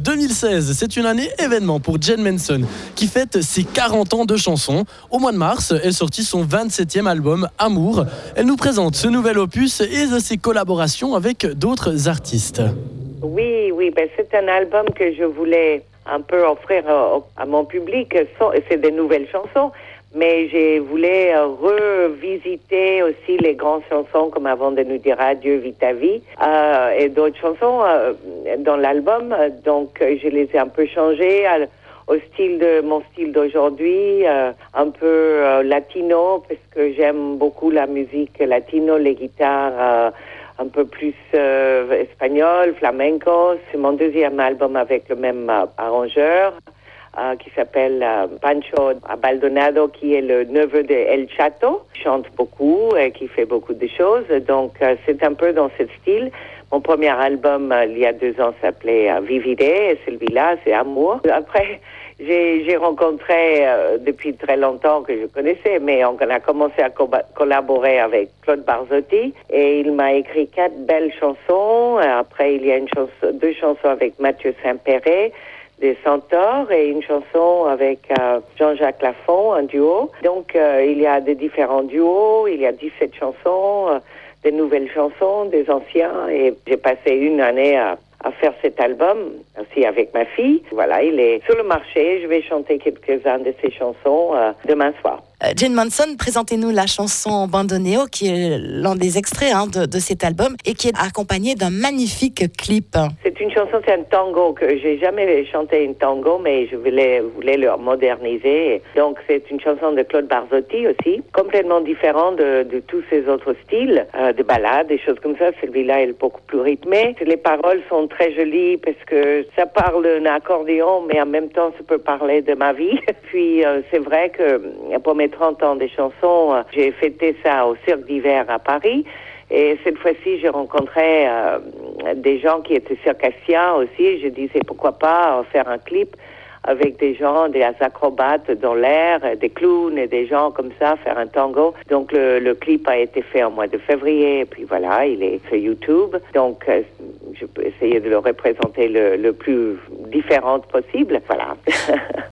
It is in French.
2016, c'est une année événement pour Jen Manson qui fête ses 40 ans de chansons. Au mois de mars, elle sortit son 27e album Amour. Elle nous présente ce nouvel opus et ses collaborations avec d'autres artistes. Oui, c'est un album que je voulais un peu offrir à mon public. C'est des nouvelles chansons, mais je voulais revisiter aussi les grandes chansons comme Avant de nous dire adieu, Vite ta vie, et d'autres chansons dans l'album. Donc, je les ai un peu changées au style de mon style d'aujourd'hui, un peu latino, parce que j'aime beaucoup la musique latino, les guitares un peu plus espagnol, flamenco. C'est mon deuxième album avec le même arrangeur qui s'appelle Pancho Baldonado, qui est le neveu de El Chato. Il chante beaucoup et qui fait beaucoup de choses. Donc, c'est un peu dans ce style. Mon premier album, il y a 2 ans, s'appelait Vivide, et celui-là, c'est Amour. Après, j'ai rencontré depuis très longtemps que je connaissais, mais on a commencé à collaborer avec Claude Barzotti, et il m'a écrit 4 belles chansons. Après, il y a 2 chansons avec Mathieu Saint-Péret des Centaures et une chanson avec Jean-Jacques Lafont, un duo. Donc, il y a des différents duos, il y a 17 chansons, des nouvelles chansons, des anciens, et j'ai passé une année à faire cet album aussi avec ma fille. Voilà, il est sur le marché. Je vais chanter quelques-uns de ses chansons demain soir. Jen Manson, présentez-nous la chanson Bandoneo, qui est l'un des extraits de cet album et qui est accompagnée d'un magnifique clip. C'est une chanson, c'est un tango que j'ai jamais chanté un tango, mais je voulais le moderniser. Donc c'est une chanson de Claude Barzotti aussi, complètement différent de tous ces autres styles de ballades, des choses comme ça. Celui-là est beaucoup plus rythmé. Les paroles sont très jolies parce que ça parle d'un accordéon, mais en même temps ça peut parler de ma vie. Puis c'est vrai que pour mes 30 ans des chansons, j'ai fêté ça au Cirque d'hiver à Paris. Et cette fois-ci, j'ai rencontré des gens qui étaient circassiens aussi. Je disais pourquoi pas faire un clip avec des gens, des acrobates dans l'air, des clowns et des gens comme ça, faire un tango. Donc le clip a été fait en mois de février, et puis voilà, il est sur YouTube. Donc je peux essayer de le représenter le plus différent possible. Voilà.